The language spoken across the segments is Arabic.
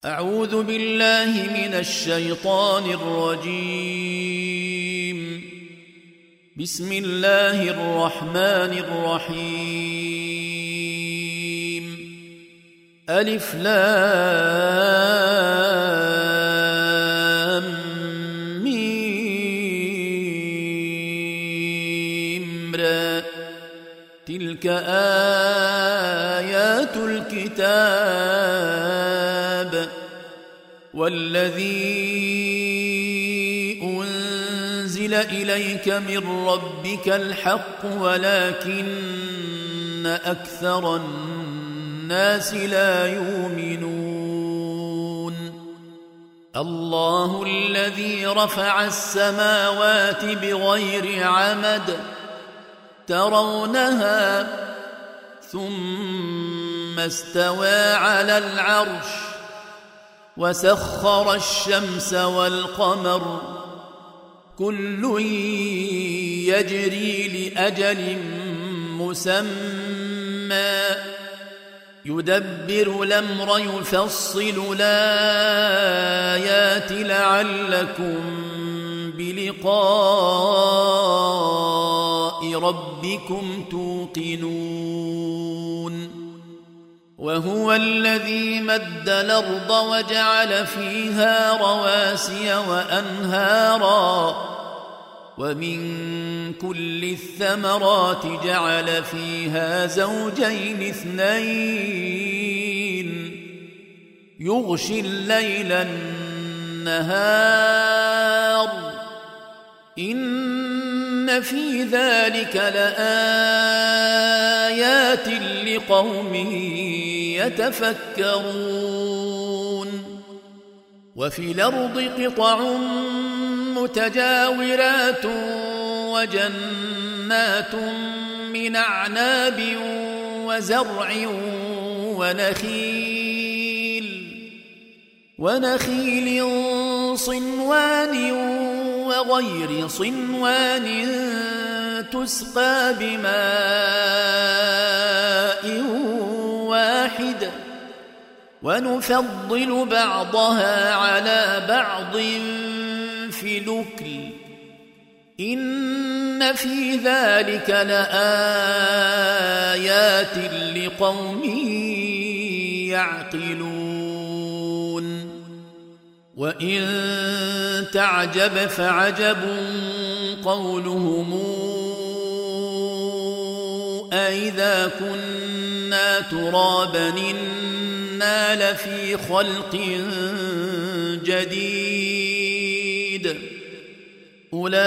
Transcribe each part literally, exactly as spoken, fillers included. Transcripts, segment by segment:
أعوذ بالله من الشيطان الرجيم. بسم الله الرحمن الرحيم. ألف لام ميم را. تلك آيات الكتاب والذي أنزل إليك من ربك الحق ولكن أكثر الناس لا يؤمنون. الله الذي رفع السماوات بغير عمد ترونها ثم استوى على العرش وسخر الشمس والقمر كل يجري لأجل مسمى يدبر الأمر يفصل الآيات لعلكم بلقاء ربكم توقنون. وهو الذي مد الأرض وجعل فيها رواسي وأنهارا ومن كل الثمرات جعل فيها زوجين اثنين يغشي الليل النهار إن في ذلك لآيات لقوم يتفكرون. وفي الأرض قطع متجاورات وجنات من أعناب وزرع ونخيل ونخيل صنوان وغير صنوان تسقى بماء واحد ونفضل بعضها على بعض في الأكل إن في ذلك لآيات لقوم يعقلون. وإن تعجب فعجب قولهم أإذا كنا ترابا إنا لفي خلق جديد أولئك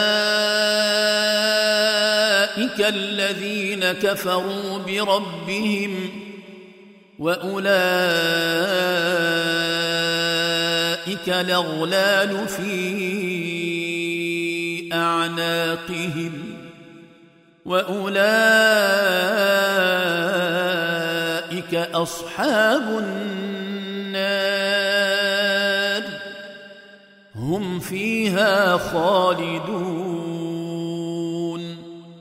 الذين كفروا بربهم وأولئك الأغلال في أعناقهم وأولئك أصحاب النار هم فيها خالدون.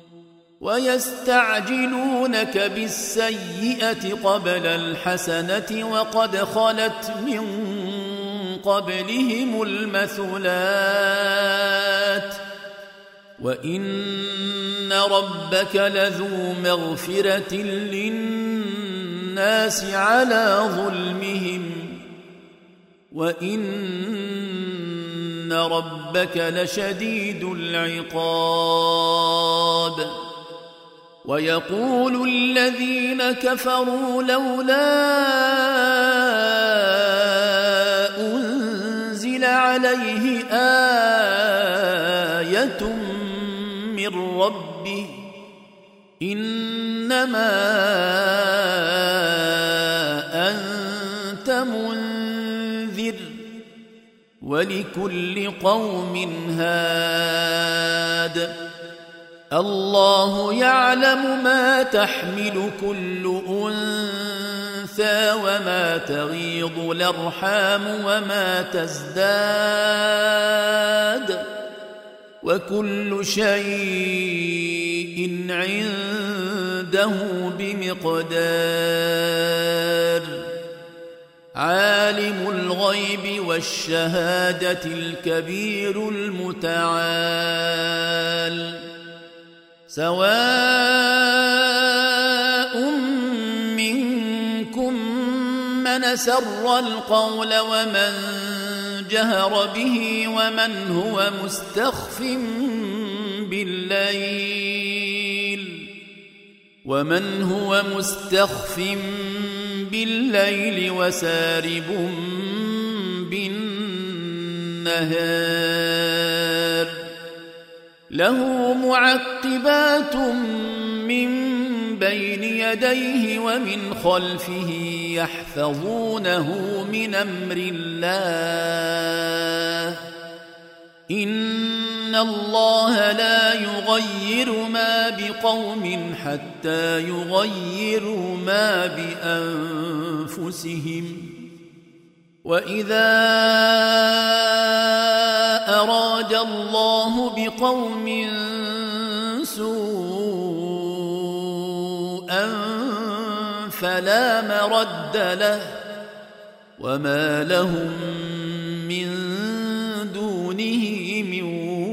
ويستعجلونك بالسيئة قبل الحسنة وقد خلت من قبلهم المثلات وإن ربك لذو مغفرة للناس على ظلمهم وإن ربك لشديد العقاب. ويقول الذين كفروا لولا أنزل عليه آية من ربه إنما أنت منذر ولكل قوم هاد. الله يعلم ما تحمل كل أنثى وما تغيض الأرحام وما تزداد وكل شيء عنده بمقدار. عالم الغيب والشهادة الكبير المتعال سواء منكم من سر القول ومن جهر به ومن هو مستخف بالليل ومن هو مستخف بالليل وسارب بالنهار له معقبات من بين يديه ومن خلفه يحفظونه من أمر الله إن الله لا يغير ما بقوم حتى يغيروا ما بأنفسهم وإذا أراد الله بقوم سوءا فلا مرد له وما لهم من دونه من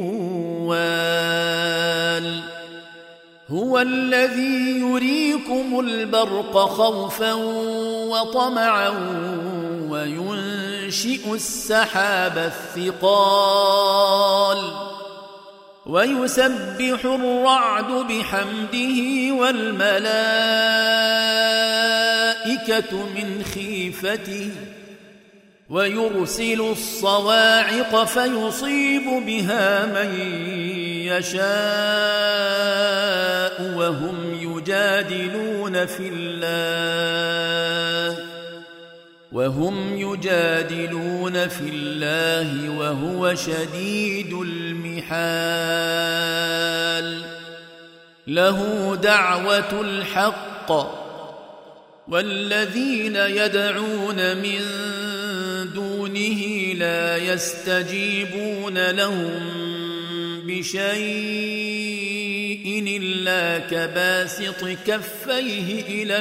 وال هو الذي يريكم البرق خوفا وطمعا وينشئ السحاب الثقال ويسبح الرعد بحمده والملائكة من خيفته ويرسل الصواعق فيصيب بها من يشاء وهم يجادلون في الله وهم يجادلون في الله وهو شديد المحال له دعوة الحق والذين يدعون من دونه لا يستجيبون لهم بشيء إلا كباسط كفيه إلى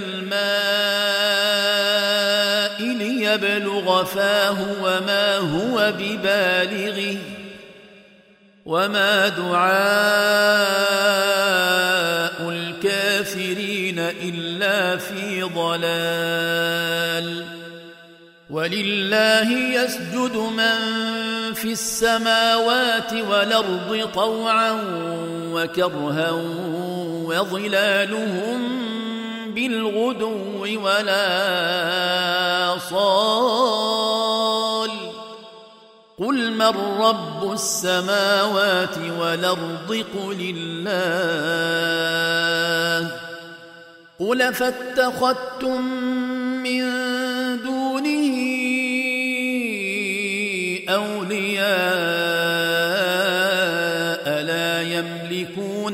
الماء ليبلغ فاه وما هو ببالغه وما دعاء الكافرين إلا في ضلال ولله يسجد من في السماوات والأرض طوعا وكرها وظلالهم بالغدو ولا صال قل من رب السماوات والأرض قل الله قل فاتخذتم من دونه أولياء لا يملكون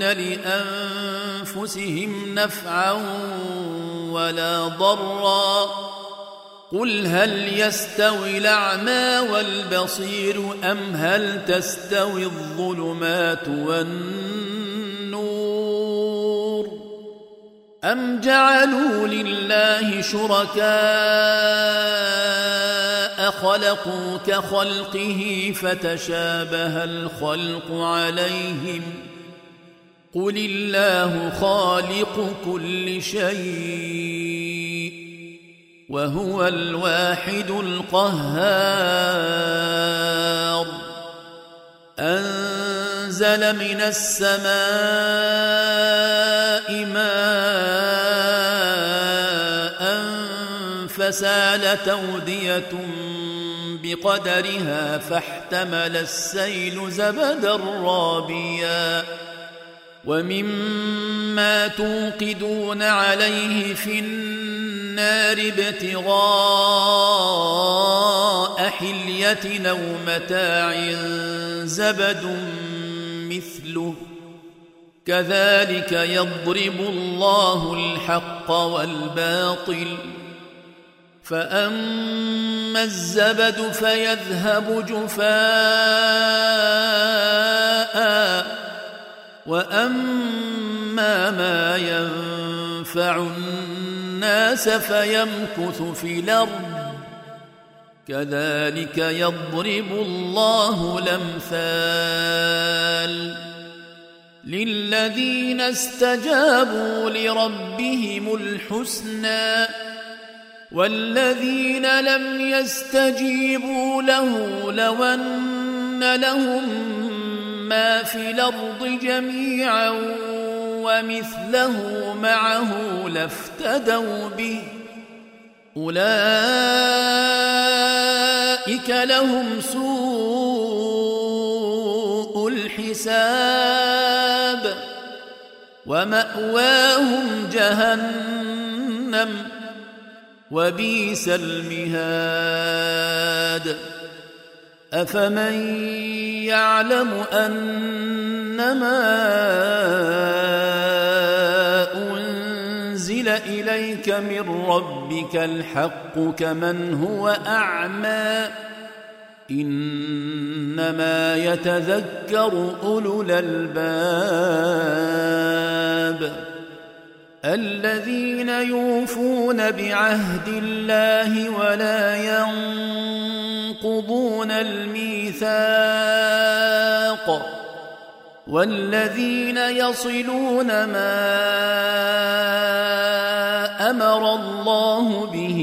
لأنفسهم نفعا ولا ضرا قل هل يستوي الأعمى والبصير أم هل تستوي الظلمات والنور أم جعلوا لله شركاء خلقوا كخلقه فتشابه الخلق عليهم قل الله خالق كل شيء وهو الواحد القهار أنزل من السماء ماء فسالت أودية بقدرها فاحتمل السيل زبدا رابيا ومما توقدون عليه في النار ابتغاء حلية أو متاع زبد مثله كذلك يضرب الله الحق والباطل فأما الزبد فيذهب جفاء وأما ما ينفع الناس فيمكث في الأرض كذلك يضرب الله الأمثال للذين استجابوا لربهم الحسنى والذين لم يستجيبوا له لو أن لهم ما في الأرض جميعا ومثله معه لافتدوا به أولئك لهم سوء الحساب ومأواهم جهنم وبئس المهاد أفمن يعلم أنما أنزل إليك من ربك الحق كمن هو أعمى إنما يتذكر أولو الألباب الذين يوفون بعهد الله ولا ينقضون الميثاق والذين يصلون ما أمر الله به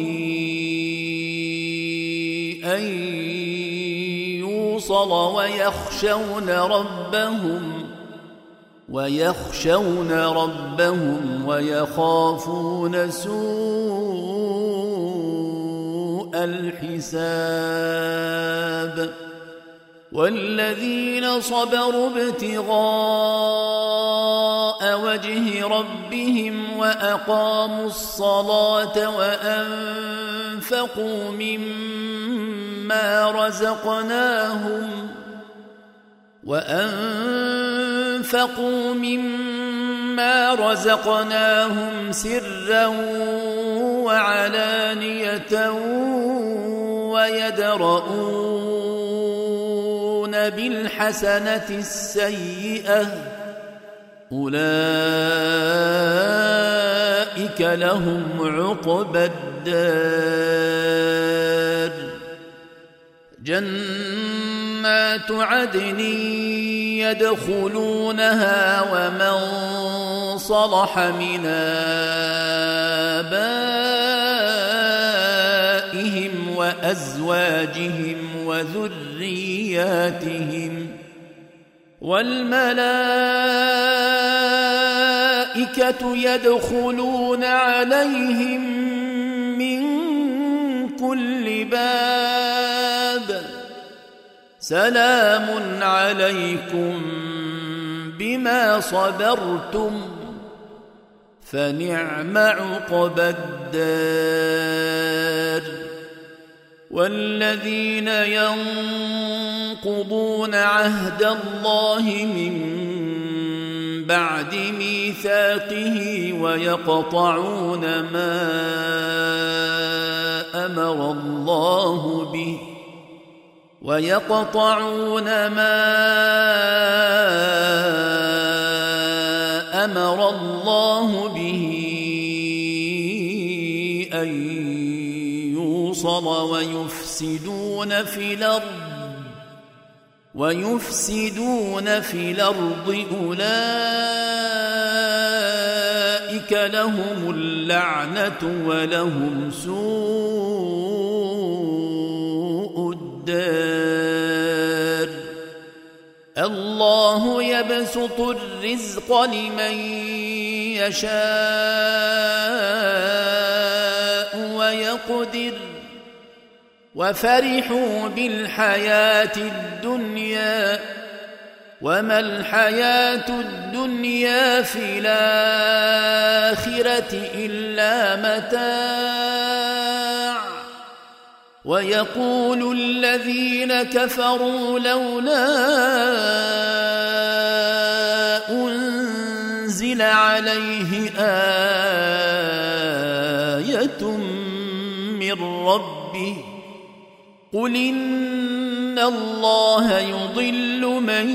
أن يوصل ويخشون ربهم ويخشون ربهم ويخافون سوء الحساب والذين صبروا ابتغاء وجه ربهم وأقاموا الصلاة وأنفقوا مما رزقناهم وأنفقوا مما رزقناهم سرا وعلانية ويدرؤون بالحسنة السيئة أولئك لهم عقبى الدار جنات عدن يدخلونها ومن صلح من آبائهم وأزواجهم وذرياتهم والملائكة يدخلون عليهم من كل باب سلام عليكم بما صبرتم فنعم عقبى الدار والذين ينقضون عهد الله من بعد ميثاقه ويقطعون ما أمر الله به ويقطعون ما أمر الله به أن يوصل ويفسدون في الأرض ويفسدون في الأرض أولئك لهم اللعنة ولهم سوء الدار الله يبسط الرزق لمن يشاء ويقدر وفرحوا بالحياة الدنيا وما الحياة الدنيا في الآخرة إلا متاع ويقول الذين كفروا لولا أنزل عليه آية من ربه قل إن الله يضل من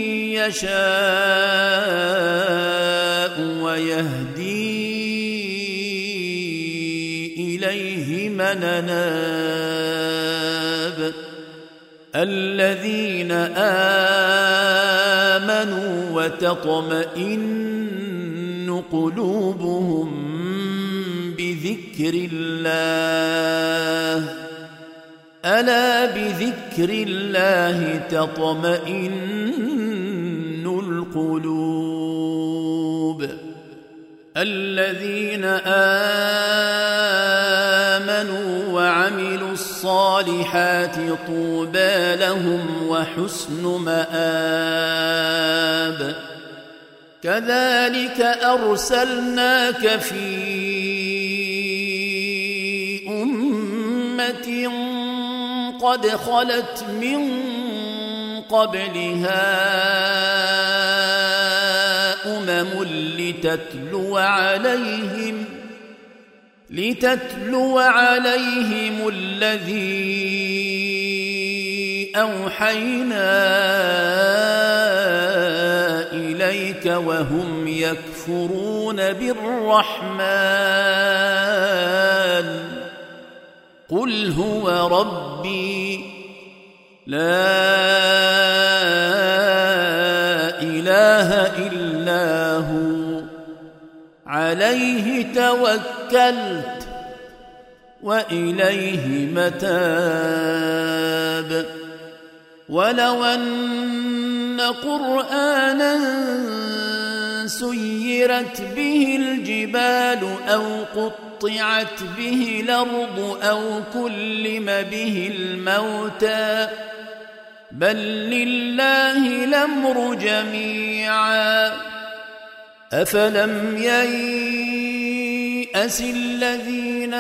يشاء ويهدي إليه من أناب الذين آمنوا وتطمئن قلوبهم بذكر الله ألا بذكر الله تطمئن القلوب الذين آمنوا وعملوا الصالحات طوبى لهم وحسن مآب كذلك أرسلناك في أمة قد خلت من قبلها أمم لتتلو عليهم لتتلو عليهم الذي أوحينا إليك وهم يكفرون بالرحمن قل هو ربي لا إله إلا هو عليه توكلت وإليه متاب ولو أن قرآنا سيرت به الجبال أو قطعت به الأرض أو كلم به الموتى بل لله الأمر جميعا أفلم ييأس الذين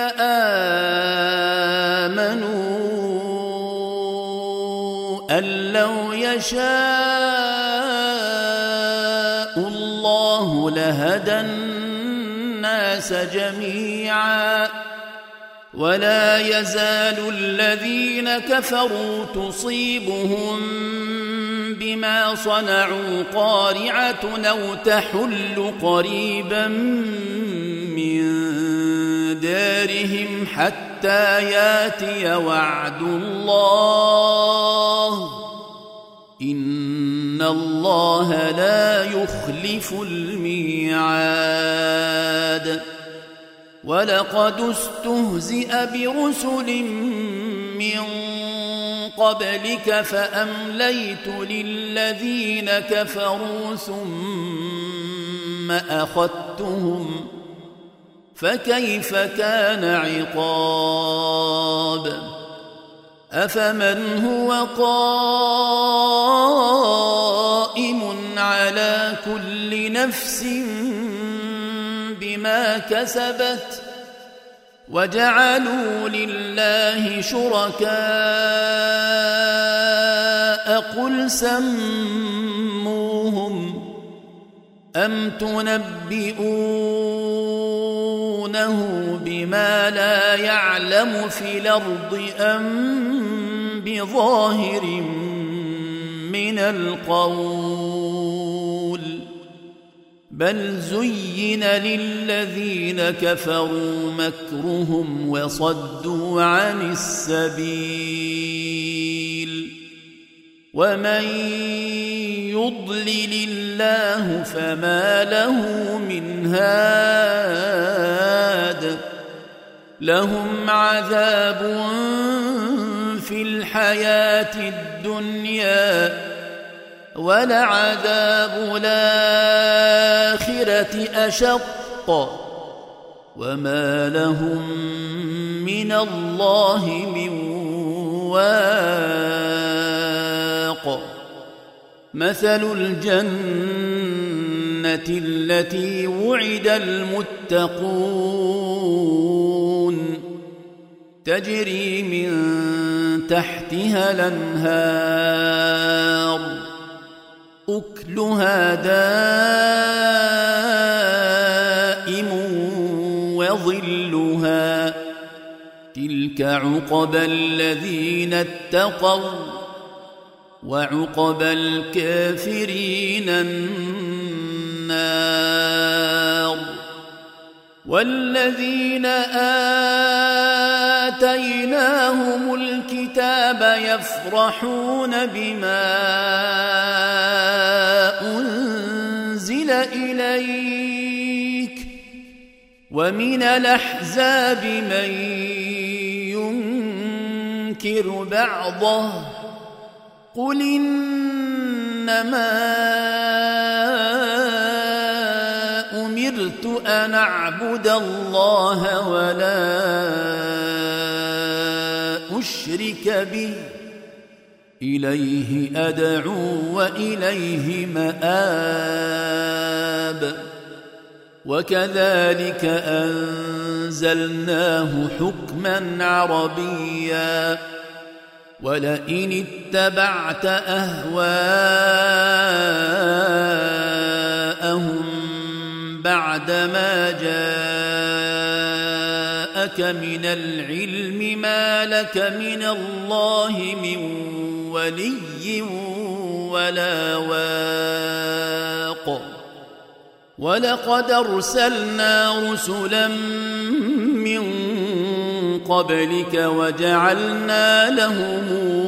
آمنوا أن لو يشاء الله لهدى الناس جميعا ولا يزال الذين كفروا تصيبهم بما صنعوا قارعة أو تحل قريبا من دارهم حتى ياتي وعد الله إن الله لا يخلف الميعاد ولقد استهزئ برسل من قبلك فأمليت للذين كفروا ثم أخذتهم فكيف كان عقاب أفمن هو قائم على كل نفس بما كسبت وجعلوا لله شركاء قل سموهم أم تنبئونه بما لا يعلم في الأرض أم بظاهر من القول بل زين للذين كفروا مكرهم وصدوا عن السبيل ومن يضلل الله فما له من هاد لهم عذاب في الحياة الدنيا ولعذاب الآخرة أشق وما لهم من الله من واق مثل الجنة التي وعد المتقون تجري من تحتها الأنهار أكلها دائم وظلها تلك عقبى الذين اتقوا وعقبى الكافرين النار والذين آتيناهم الكتاب الكتاب يفرحون بما أنزل إليك ومن الأحزاب من ينكر بعضه قل إنما أمرت أن أعبد الله ولا أشرك به إليه أدعو وإليه مآب وكذلك أنزلناه حكما عربيا ولئن اتبعت أهواءهم بعدما جاءك من العلم ما لك من الله من ولي ولا واق ولقد أرسلنا رسلا من قبلك وجعلنا لهم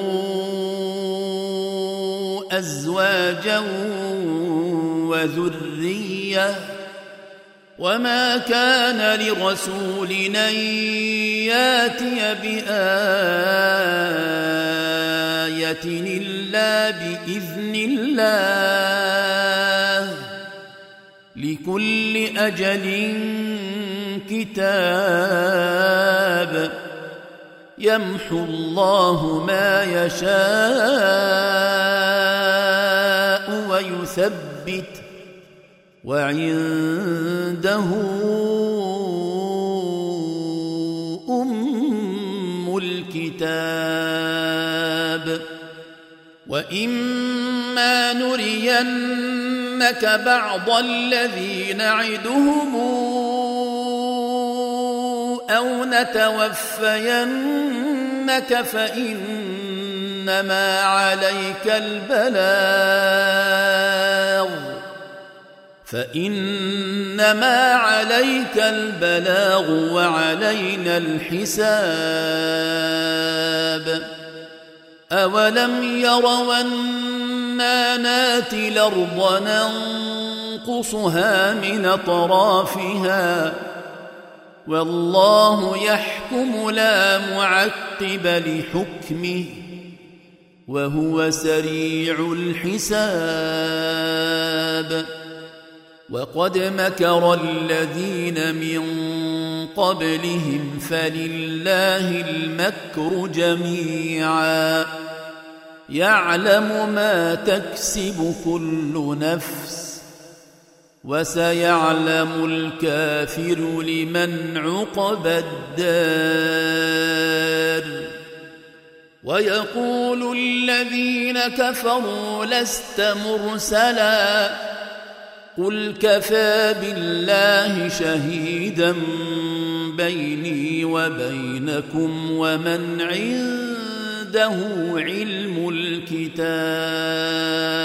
أزواجا وذرية وما كان لرسول أن ياتي بآية إلا بإذن الله لكل أجل كتاب يمحو الله ما يشاء ويثبت وعنده أم الكتاب وإما نرينك بعض الذي نعدهم أو نتوفينك فإنما عليك البلاغ فإنما عليك البلاغ وعلينا الحساب أولم يروا أنا ناتي الأرض ننقصها من أطرافها والله يحكم لا معقب لحكمه وهو سريع الحساب وقد مكر الذين من قبلهم فلله المكر جميعا يعلم ما تكسب كل نفس وسيعلم الكافر لمن عقبى الدار ويقول الذين كفروا لست مرسلا قل كفى بالله شهيدا بيني وبينكم ومن عنده علم الكتاب